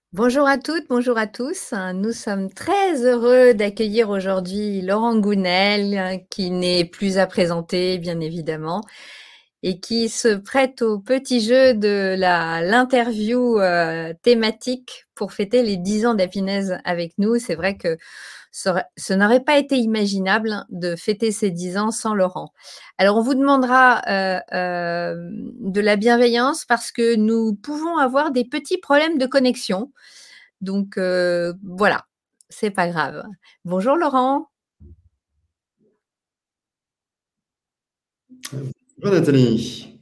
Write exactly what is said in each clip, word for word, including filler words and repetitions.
Bonjour à toutes, bonjour à tous. Nous sommes très heureux d'accueillir aujourd'hui Laurent Gounel, euh, qui n'est plus à présenter, bien évidemment, et qui se prête au petit jeu de la l'interview euh, thématique pour fêter les dix ans d'Happiness avec nous. C'est vrai que ce, ce n'aurait pas été imaginable de fêter ces dix ans sans Laurent. Alors, on vous demandera euh, euh, de la bienveillance parce que nous pouvons avoir des petits problèmes de connexion. Donc heu, voilà, c'est pas grave. Bonjour Laurent. Bonjour Nathalie.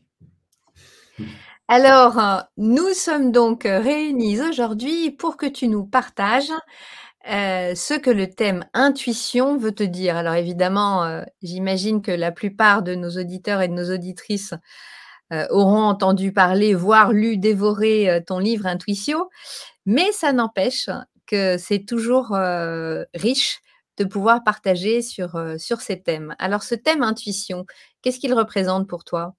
Alors, heu, nous sommes donc, heu, réunis aujourd'hui pour que tu nous partages, heu, ce que le thème intuition veut te dire. Alors évidemment, heu, j'imagine que la plupart de nos auditeurs et de nos auditrices, heu, auront entendu parler, voire lu, dévoré, heu, ton livre Intuitio, mais ça n'empêche que c'est toujours, heu, riche de pouvoir partager sur, heu, sur ces thèmes. Alors ce thème intuition, qu'est-ce qu'il représente pour toi?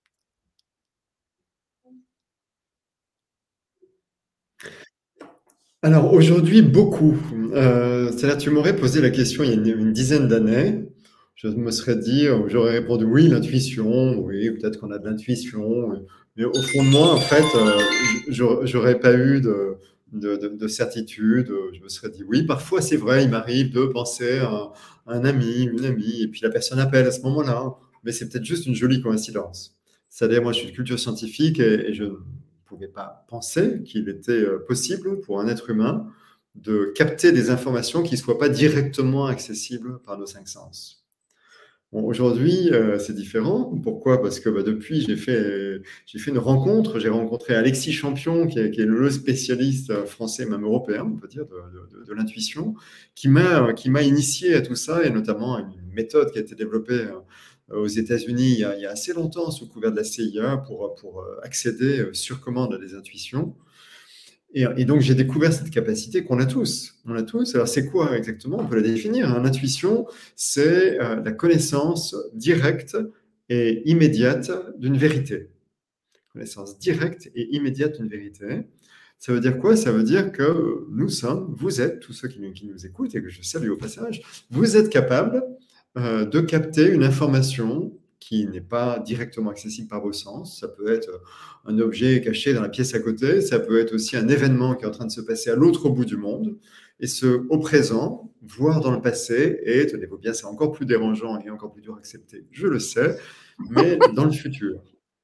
Alors aujourd'hui, beaucoup. Euh, c'est-à-dire, tu m'aurais posé la question il y a une, une dizaine d'années. Je me serais dit, euh, j'aurais répondu oui, l'intuition, oui, peut-être qu'on a de l'intuition. euh, Mais au fond de moi, en fait, euh, j'aurais j'aurais pas eu de, de, de- de certitude. Je me serais dit oui, parfois c'est vrai, il m'arrive de penser à, un ami, une amie, et puis la personne appelle à ce moment-là. Mais c'est peut-être juste une jolie coïncidence. C'est-à-dire, moi, je suis de culture scientifique et, et je ne pouvais pas penser qu'il était euh, possible pour un être humain de capter des informations qui ne soient pas directement accessibles par nos cinq sens. Bon, aujourd'hui, euh, c'est différent. Pourquoi? Parce que bah, depuis, j'ai fait, j'ai fait une rencontre. J'ai rencontré Alexis Champion, qui est, qui est le spécialiste euh, français, même européen, on peut dire, de, de, de l'intuition, qui m'a, qui m'a initié à tout ça, et notamment à une méthode qui a été développée euh, aux États-Unis il y, a, il y a assez longtemps, sous couvert de la C I A, pour, pour euh, accéder euh, sur commande à des intuitions. Et, et donc, j'ai découvert cette capacité qu'on a tous. On a tous. Alors, c'est quoi exactement? On peut la définir, hein. L'intuition, c'est euh, la connaissance directe et immédiate d'une vérité. Connaissance directe et immédiate d'une vérité. Ça veut dire quoi? Ça veut dire que nous sommes, vous êtes, tous ceux qui, nous- qui nous écoutent et que je salue au passage, vous êtes capables euh, de capter une information qui n'est pas directement accessible par vos sens. Ça peut être un objet caché dans la pièce à côté, ça peut être aussi un événement qui est en train de se passer à l'autre bout du monde, et ce, au présent, voire dans le passé, et tenez-vous bien, c'est encore plus dérangeant et encore plus dur à accepter, je le sais, mais dans le futur.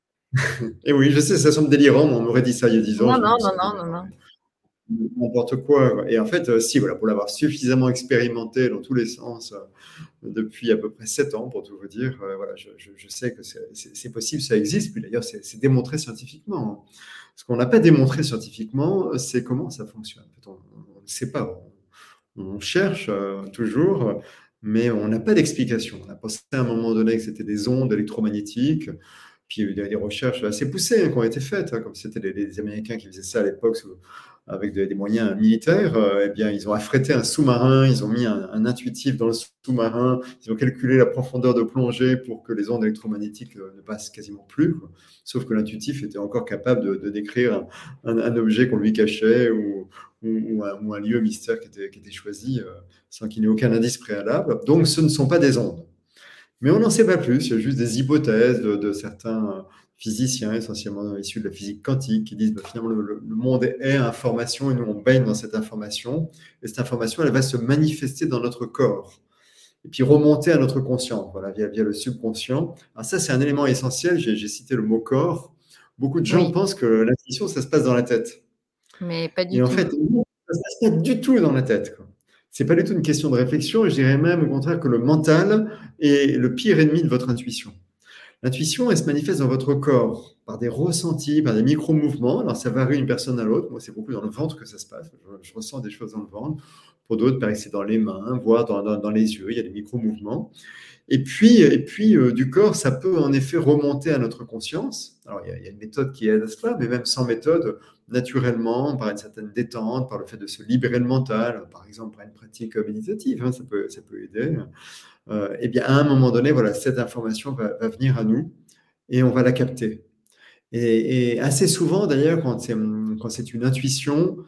Et oui, je sais, ça semble délirant, mais on m'aurait dit ça il y a dix ans, Non, je me non, non, serais dit, non, mais non, non, non. n'importe quoi. Et en fait, euh, si, voilà, pour l'avoir suffisamment expérimenté dans tous les sens euh, depuis à peu près sept ans, pour tout vous dire, euh, voilà, je, je- je sais que c'est c'est- c'est possible, ça existe, puis d'ailleurs, c'est c'est démontré scientifiquement. Ce qu'on n'a pas démontré scientifiquement, c'est comment ça fonctionne. En fait, on on ne sait pas, on, on cherche euh, toujours, mais on n'a pas d'explication. On a pensé à un moment donné que c'était des ondes électromagnétiques, puis il y a des recherches assez poussées hein, qui ont été faites, hein, comme c'était les, les Américains qui faisaient ça à l'époque sous- avec des, des moyens militaires. Euh, eh bien, ils ont affrété un sous-marin, ils ont mis un, un intuitif dans le sous-marin, ils ont calculé la profondeur de plongée pour que les ondes électromagnétiques euh, ne passent quasiment plus, quoi. Sauf que l'intuitif était encore capable de, de décrire un, un- un objet qu'on lui cachait ou, ou, ou un, ou un lieu mystère qui était, qui était choisi euh, sans qu'il n'y ait aucun indice préalable. Donc, ce ne sont pas des ondes. Mais on n'en sait pas plus, il y a juste des hypothèses de, de certains physiciens, essentiellement issus de la physique quantique, qui disent bah, finalement le, le, monde est information et nous on baigne dans cette information, et cette information elle va se manifester dans notre corps, et puis remonter à notre conscient, voilà, via, via le subconscient. Alors ça c'est un élément essentiel, j'ai j'ai cité le mot corps, beaucoup de gens Oui, pensent que l'intuition ça se passe dans la tête. mais pas Et du en tout. fait, non, ça se passe pas du tout dans la tête, quoi. C'est pas du tout une question de réflexion, je dirais même au contraire que le mental est le pire ennemi de votre intuition. L'intuition, elle se manifeste dans votre corps par des ressentis, par des micro-mouvements. Alors, ça varie d'une personne à l'autre. Moi, c'est beaucoup dans le ventre que ça se passe. Je, je ressens des choses dans le ventre. Pour d'autres, pareil, c'est dans les mains, voire dans, dans, dans les yeux. Il y a des micro-mouvements. Et puis, et puis euh, du corps, ça peut en effet remonter à notre conscience. Alors, il y, a, il y a une méthode qui aide à cela, mais même sans méthode, naturellement, par une certaine détente, par le fait de se libérer le mental, par exemple par une pratique méditative, hein, ça, peut, ça peut aider. Euh, et bien, à un moment donné, voilà, cette information va, va venir à nous et on va la capter. Et, et assez souvent, d'ailleurs, quand c'est, quand c'est une intuition,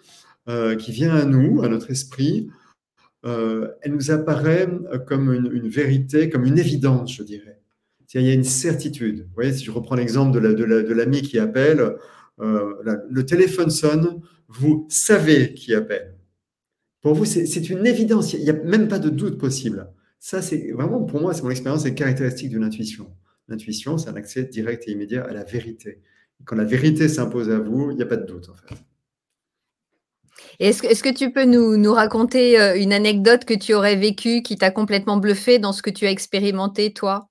euh, qui vient à nous, à notre esprit, euh, elle nous apparaît comme une, une vérité, comme une évidence, je dirais. Il y a une certitude. Vous voyez, si je reprends l'exemple de l'ami la, de la, de l'ami qui appelle, euh, la, le téléphone sonne, vous savez qui appelle. Pour vous, c'est une évidence, il n'y a même pas de doute possible. Ça, c'est vraiment, pour moi, c'est mon expérience, c'est caractéristique d'une intuition. L'intuition, c'est un accès direct et immédiat à la vérité. Quand la vérité s'impose à vous, il n'y a pas de doute, en fait. Est-ce que, est-ce que tu peux nous, nous raconter une anecdote que tu aurais vécue qui t'a complètement bluffé dans ce que tu as expérimenté, toi?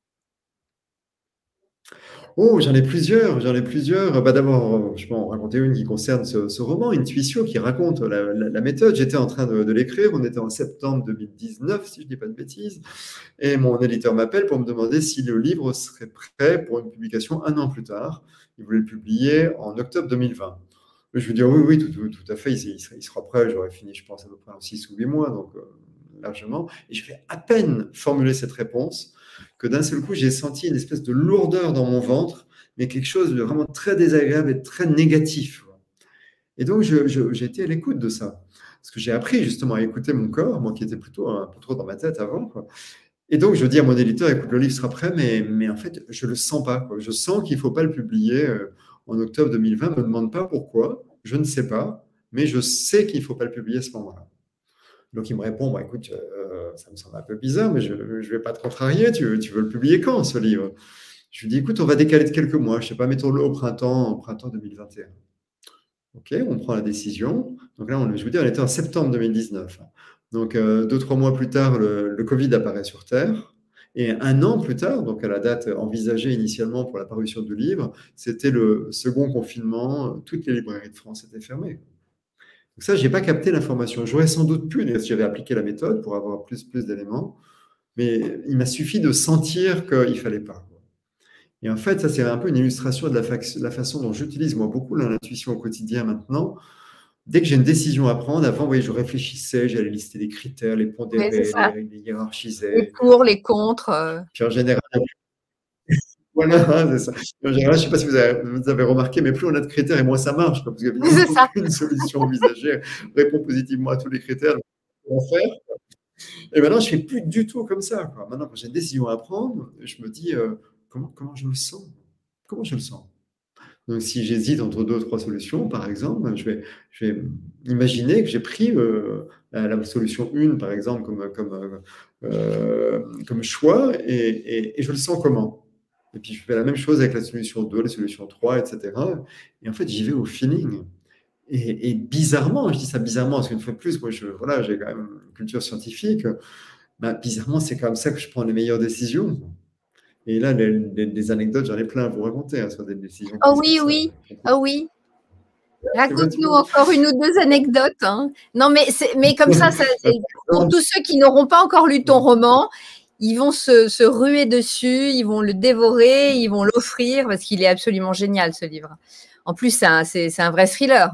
Oh, j'en ai plusieurs, j'en ai plusieurs. Bah, d'abord, je peux en raconter une qui concerne ce, ce roman, Intuition, qui raconte la, la, la méthode. J'étais en train de, de l'écrire, on était en septembre deux mille dix-neuf, si je ne dis pas de bêtises, et mon éditeur m'appelle pour me demander si le livre serait prêt pour une publication un an plus tard. Il voulait le publier en octobre deux mille vingt. Je lui dis, oui, oui, tout, tout, tout à fait, il, il, sera, il sera prêt, j'aurais fini, je pense, à peu près en six ou huit mois, donc euh, largement. Et je vais à peine formuler cette réponse que d'un seul coup, j'ai senti une espèce de lourdeur dans mon ventre, mais quelque chose de vraiment très désagréable et très négatif. Et donc, je, je, j'ai été à l'écoute de ça. Parce que j'ai appris justement à écouter mon corps, moi qui était plutôt un peu trop dans ma tête avant, quoi. Et donc, je dis à mon éditeur, écoute, le livre sera prêt, mais, mais en fait, je ne le sens pas, quoi. Je sens qu'il ne faut pas le publier euh, en octobre deux mille vingt. Ne me demande pas pourquoi, je ne sais pas, mais je sais qu'il ne faut pas le publier à ce moment-là. Donc, il me répond, bah, écoute, euh, ça me semble un peu bizarre, mais je ne vais pas te contrarier, tu, tu veux le publier quand, ce livre? Je lui dis, écoute, on va décaler de quelques mois, je ne sais pas, mettons-le au printemps, au printemps deux mille vingt et un. OK, on prend la décision. Donc là, on, je vous dis, on était en septembre deux mille dix-neuf. Donc, euh, deux, trois mois plus tard, le, le Covid apparaît sur Terre. Et un an plus tard, donc à la date envisagée initialement pour la parution du livre, c'était le second confinement. Toutes les librairies de France étaient fermées. Donc ça, je n'ai pas capté l'information. J'aurais sans doute pu, si j'avais appliqué la méthode pour avoir plus, plus d'éléments. Mais il m'a suffi de sentir qu'il ne fallait pas. Et en fait, ça, c'est un peu une illustration de la, fa la façon dont j'utilise, moi, beaucoup l'intuition au quotidien maintenant. Dès que j'ai une décision à prendre, avant, oui, je réfléchissais, j'allais lister les critères, les Oui, c'est pondérer, ça. les, les Les hiérarchisais. pour, les contre. Euh... Puis en général, voilà, c'est ça. En général, je ne sais pas si vous avez, vous avez remarqué, mais plus on a de critères et moins ça marche, quoi, parce qu'évidemment, C'est ça. aucune solution envisagée répond positivement à tous les critères. Donc, faire. Et maintenant, je ne fais plus du tout comme ça, quoi. Maintenant, quand j'ai une décision à prendre, je me dis euh, comment, comment je me sens? Comment je le sens? Donc, si j'hésite entre deux ou trois solutions, par exemple, je vais, je vais imaginer que j'ai pris euh, la, la solution un, par exemple, comme, comme, euh, comme choix, et, et, et je le sens comment? Et puis, je fais la même chose avec la solution deux, la solution trois, et cetera. Et en fait, j'y vais au feeling. Et, et bizarrement, je dis ça bizarrement, parce qu'une fois de plus, moi, je, voilà, j'ai quand même une culture scientifique. Bah, bizarrement, c'est comme ça que je prends les meilleures décisions. Et là, les, les, les anecdotes, j'en ai plein à vous raconter hein, sur des décisions Oh prises comme oui, ça. oui, oh oui. Tu veux, tu Raconte-nous veux encore une ou deux anecdotes. Hein. Non, mais, mais comme ça, ça pour tous ceux qui n'auront pas encore lu ton roman, ils vont se, se ruer dessus, ils vont le dévorer, ils vont l'offrir, parce qu'il est absolument génial, ce livre. En plus, c'est un, c'est, c'est un vrai thriller.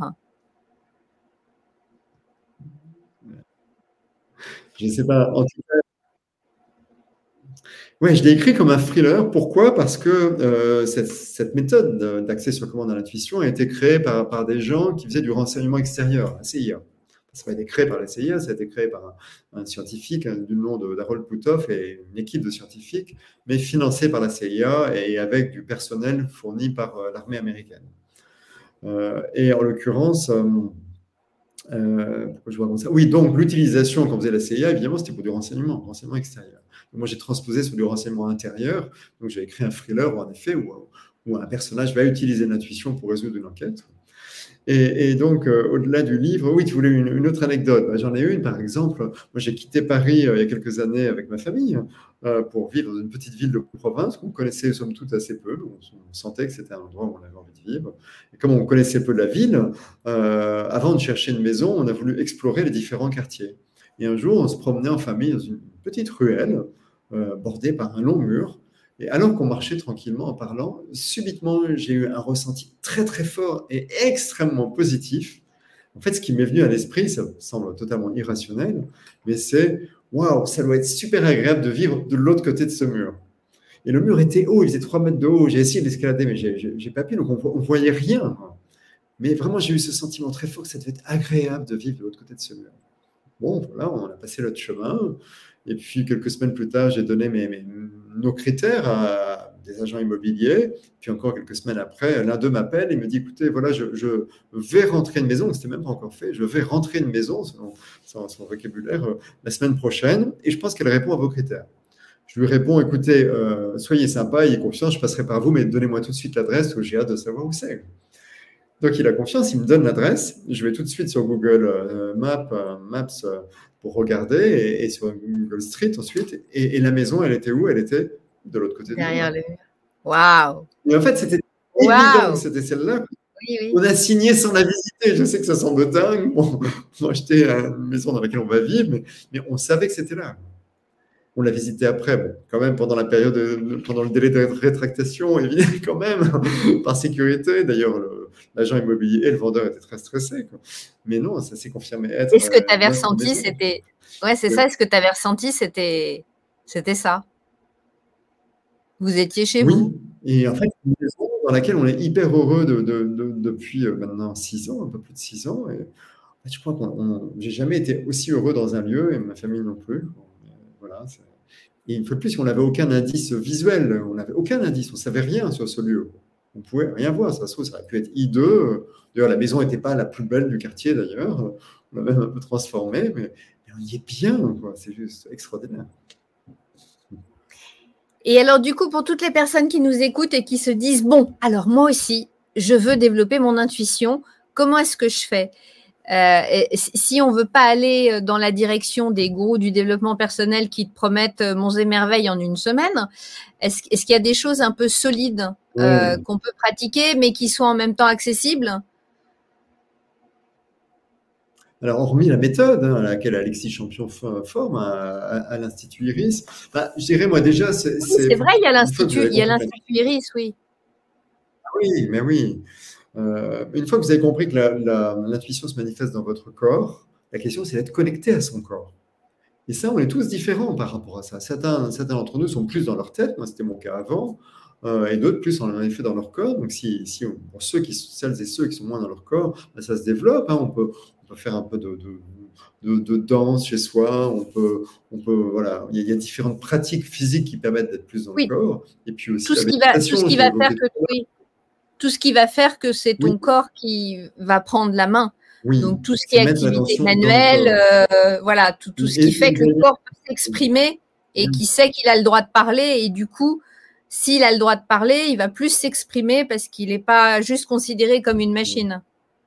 Je ne sais pas. En tout cas, ouais, je l'ai écrit comme un thriller. Pourquoi? Parce que euh, cette, cette, méthode d'accès sur commande à l'intuition a été créée par, par des gens qui faisaient du renseignement extérieur, la C I A. Ça n'a pas été créé par la C I A, ça a été créé par un, un scientifique un, du nom d'Harold Puthoff et une équipe de scientifiques, mais financée par la C I A et avec du personnel fourni par euh, l'armée américaine. Euh, et en l'occurrence, euh, Euh, pourquoi je vous raconte ça? Oui, donc l'utilisation quand faisait la C I A, évidemment, c'était pour du renseignement, renseignement extérieur. Donc, moi, j'ai transposé sur du renseignement intérieur. Donc, j'ai écrit un thriller, en effet, où, où un personnage va utiliser l'intuition pour résoudre une enquête. Et, et donc, euh, au-delà du livre, oui, tu voulais une, une autre anecdote. Ben, j'en ai une, par exemple. Moi, j'ai quitté Paris euh, il y a quelques années avec ma famille euh, pour vivre dans une petite ville de province qu'on connaissait, somme toute, assez peu. On, on sentait que c'était un endroit où on avait envie de vivre. Et comme on connaissait peu la ville, euh, avant de chercher une maison, on a voulu explorer les différents quartiers. Et un jour, on se promenait en famille dans une petite ruelle euh, bordée par un long mur. Et alors qu'on marchait tranquillement en parlant, subitement, j'ai eu un ressenti très très fort et extrêmement positif. En fait, ce qui m'est venu à l'esprit, ça semble totalement irrationnel, mais c'est waouh, ça doit être super agréable de vivre de l'autre côté de ce mur. Et le mur était haut, il faisait trois mètres de haut. J'ai essayé d'escalader, mais j'ai pas pu, donc on ne voyait rien. Mais vraiment, j'ai eu ce sentiment très fort que ça devait être agréable de vivre de l'autre côté de ce mur. Bon, voilà, on a passé notre chemin. Et puis, quelques semaines plus tard, j'ai donné mes, mes, nos critères à des agents immobiliers. Puis encore quelques semaines après, l'un d'eux m'appelle et me dit, écoutez, voilà, je, je vais rentrer une maison. C'était même pas encore fait. Je vais rentrer une maison, selon son, son vocabulaire, euh, la semaine prochaine. Et je pense qu'elle répond à vos critères. Je lui réponds, écoutez, euh, soyez sympa, ayez confiance, je passerai par vous, mais donnez-moi tout de suite l'adresse où j'ai hâte de savoir où c'est. Donc, il a confiance, il me donne l'adresse. Je vais tout de suite sur Google euh, Maps, euh, Maps euh, pour regarder et, et sur Google Street ensuite. Et, et la maison, elle était où? Elle était de l'autre côté du mur. Derrière le mur. Waouh! Et en fait, c'était Waouh! évident que c'était celle-là. Oui, oui. On a signé sans la visiter. Je sais que ça semble dingue. Bon, on a acheté une maison dans laquelle on va vivre, mais, mais on savait que c'était là. On l'a visité après, bon, quand même pendant la période, de, pendant le délai de rétractation, évidemment, quand même, par sécurité. D'ailleurs, le, l'agent immobilier et le vendeur étaient très stressés, quoi. Mais non, ça s'est confirmé être. Est-ce que tu avais euh, ressenti, c'était. Ouais, c'est ça. Est-ce que tu avais ressenti, c'était, c'était ça? Vous étiez chez oui. vous? Oui, et en fait, c'est une maison dans laquelle on est hyper heureux de, de, de, depuis maintenant six ans, un peu plus de six ans. Et en fait, je crois qu'on, j'ai jamais été aussi heureux dans un lieu, et ma famille non plus. Voilà. C'est... Et une fois de plus, on n'avait aucun indice visuel, on n'avait aucun indice, on ne savait rien sur ce lieu. On ne pouvait rien voir, ça se trouve, ça aurait pu être hideux. D'ailleurs, la maison n'était pas la plus belle du quartier, d'ailleurs. On l'a même un peu transformée, mais, mais on y est bien, quoi. C'est juste extraordinaire. Et alors, du coup, pour toutes les personnes qui nous écoutent et qui se disent, bon, alors moi aussi, je veux développer mon intuition, comment est-ce que je fais? Euh, si on ne veut pas aller dans la direction des gourous du développement personnel qui te promettent monts et merveilles en une semaine, est-ce, est-ce qu'il y a des choses un peu solides euh, oui. qu'on peut pratiquer, mais qui soient en même temps accessibles? Alors, hormis la méthode hein, à laquelle Alexis Champion forme à, à, à l'Institut Iris, bah, je dirais moi déjà… C'est, oui, c'est, c'est vrai, il y a l'Institut, il y a l'Institut Iris, oui. Oui, mais oui. Euh, une fois que vous avez compris que la, la, l'intuition se manifeste dans votre corps, la question c'est d'être connecté à son corps. Et ça, on est tous différents par rapport à ça. Certains, certains d'entre nous sont plus dans leur tête, moi c'était mon cas avant, euh, et d'autres plus en effet dans leur corps. Donc si, si on, pour ceux qui, celles et ceux qui sont moins dans leur corps, ben, ça se développe. Hein. On, peut, on peut faire un peu de, de, de, de danse chez soi. On peut, on peut, voilà, il y, a, il y a différentes pratiques physiques qui permettent d'être plus dans oui. le corps. Et puis aussi tout la ce qui va, tout ce qui va faire que oui. Tout ce qui va faire que c'est ton oui. corps qui va prendre la main. Oui. Donc, tout ce qui est activité manuelle, euh, voilà, tout, tout ce qui et, fait que et, le corps peut s'exprimer et qui sait qu'il a le droit de parler. Et du coup, s'il a le droit de parler, il va plus s'exprimer parce qu'il n'est pas juste considéré comme une machine.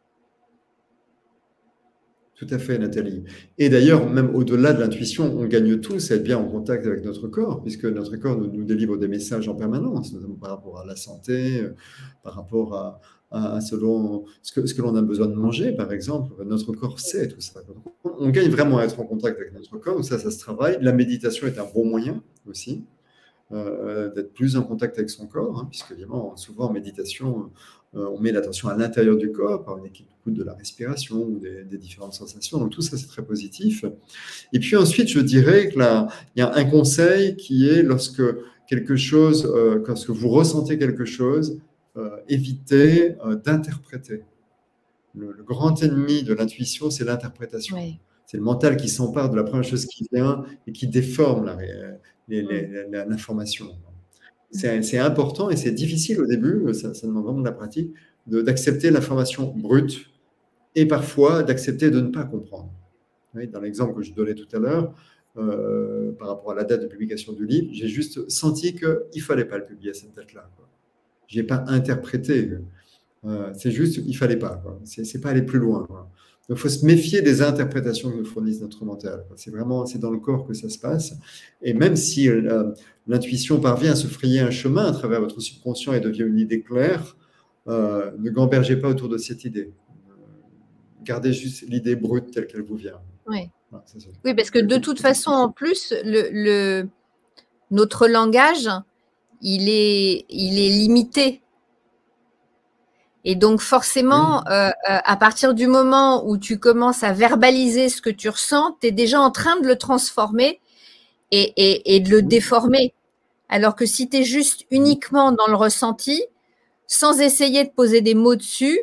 Tout à fait, Nathalie. Et d'ailleurs, même au-delà de l'intuition, on gagne tous à être bien en contact avec notre corps, puisque notre corps nous, nous délivre des messages en permanence, notamment par rapport à la santé, par rapport à, à, à selon ce que, ce que l'on a besoin de manger, par exemple. Notre corps sait tout ça. On, on gagne vraiment à être en contact avec notre corps, donc ça, ça se travaille. La méditation est un bon moyen aussi. Euh, d'être plus en contact avec son corps, hein, puisque évidemment, souvent en méditation, euh, on met l'attention à l'intérieur du corps par une équipe de la respiration ou des, des différentes sensations. Donc tout ça, c'est très positif. Et puis ensuite, je dirais que là, il y a un conseil qui est lorsque quelque chose, euh, lorsque vous ressentez quelque chose, euh, évitez euh, d'interpréter. Le, le grand ennemi de l'intuition, c'est l'interprétation. Oui. C'est le mental qui s'empare de la première chose qui vient et qui déforme la, les, les, la, l'information. C'est, c'est important et c'est difficile au début, ça, ça demande vraiment de la pratique, de, d'accepter l'information brute et parfois d'accepter de ne pas comprendre. Oui, dans l'exemple que je donnais tout à l'heure, euh, par rapport à la date de publication du livre, j'ai juste senti qu'il ne fallait pas le publier à cette date-là. Je n'ai pas interprété. Euh, c'est juste qu'il ne fallait pas. Quoi. C'est, c'est pas aller plus loin. Quoi. Donc, il faut se méfier des interprétations que nous fournissent notre mental. C'est vraiment, c'est dans le corps que ça se passe. Et même si euh, l'intuition parvient à se frayer un chemin à travers votre subconscient et devient une idée claire, euh, ne gambergez pas autour de cette idée. Gardez juste l'idée brute telle qu'elle vous vient. Oui, voilà, c'est ça. Oui, parce que de toute façon, en plus, le, le, notre langage, il est, il est limité. Et donc, forcément, oui. euh, à partir du moment où tu commences à verbaliser ce que tu ressens, tu es déjà en train de le transformer et, et, et de le oui. déformer. Alors que si tu es juste uniquement dans le ressenti, sans essayer de poser des mots dessus,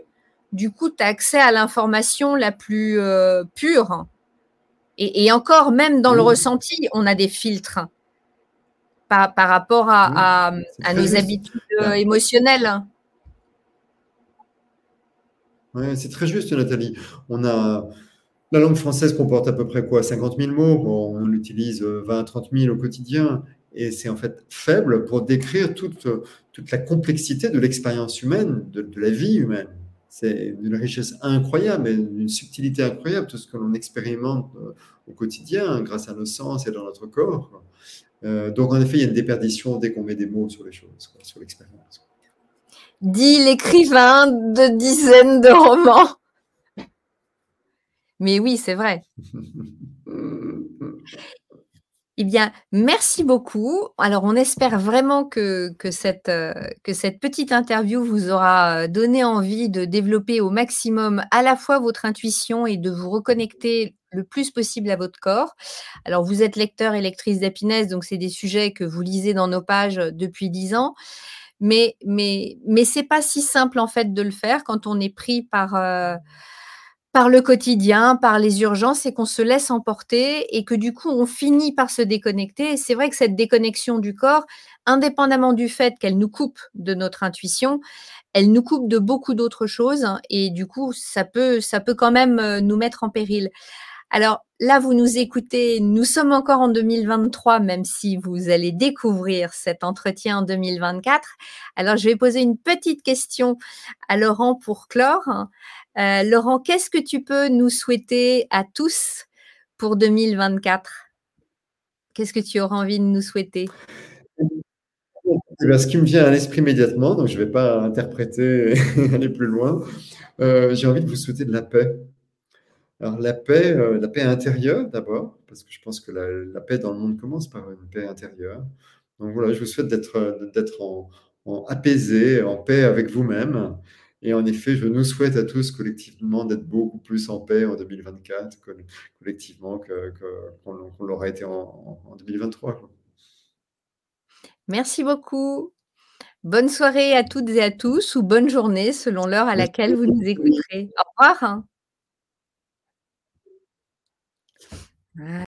du coup, tu as accès à l'information la plus, heu, pure et et encore, même dans le Oui. ressenti, on a des filtres par par rapport Oui, à à, mmh, c'est à très nos juste. habitudes, heu, Là émotionnelles. Ouais, c'est très juste, Nathalie. On a la langue française comporte à peu près quoi? cinquante mille mots. Bon, on utilise, heu, vingt à trente mille au quotidien et c'est en fait faible pour décrire toute, heu, toute la complexité de l'expérience humaine, de de la vie humaine. C'est d'une richesse incroyable et d'une subtilité incroyable, tout ce que l'on expérimente, heu, au quotidien grâce à nos sens et dans notre corps. Heu, donc en effet, il y a une déperdition dès qu'on met des mots sur les choses, quoi, sur l'expérience. Dit l'écrivain de dizaines de romans. Mais oui, c'est vrai. Eh bien, merci beaucoup. Alors, on espère vraiment que que cette, heu, que cette petite interview vous aura, heu, donné envie de développer au maximum, à la fois votre intuition et de vous reconnecter le plus possible à votre corps. Alors, vous êtes lecteur et lectrice d'Happiness, donc c'est des sujets que vous lisez dans nos pages, heu, depuis dix ans. Mais mais mais c'est pas si simple, en fait, de le faire quand on est pris par, heu, par le quotidien, par les urgences et qu'on se laisse emporter et que, du coup, on finit par se déconnecter et c'est vrai que cette déconnexion du corps, indépendamment du fait qu'elle nous coupe de notre intuition, elle nous coupe de beaucoup d'autres choses et du coup, ça peut ça peut quand même, heu, nous mettre en péril. Alors là, vous nous écoutez, nous sommes encore en deux mille vingt-trois, même si vous allez découvrir cet entretien en deux mille vingt-quatre. Alors, je vais poser une petite question à Laurent pour clore. Heu, Laurent, qu'est-ce que tu peux nous souhaiter à tous pour deux mille vingt-quatre? Qu'est-ce que tu aurais envie de nous souhaiter? Eh ben, ce qui me vient à l'esprit immédiatement, donc je vais pas interpréter et aller plus loin, heu, j'ai envie de vous souhaiter de la paix. Alors la paix, heu, la paix intérieure d'abord, parce que je pense que la la paix dans le monde commence par une paix intérieure. Donc voilà, je vous souhaite d'être, heu, d'être en en apaisé, en paix avec vous-même et en effet, je nous souhaite à tous collectivement d'être beaucoup plus en paix en deux mille vingt-quatre coll collectivement que que qu'on qu'on l'aura été en en en deux mille vingt-trois, quoi. Merci beaucoup. Bonne soirée à toutes et à tous ou bonne journée selon l'heure à Merci laquelle vous nous beaucoup. écouterez. Au revoir. Ah.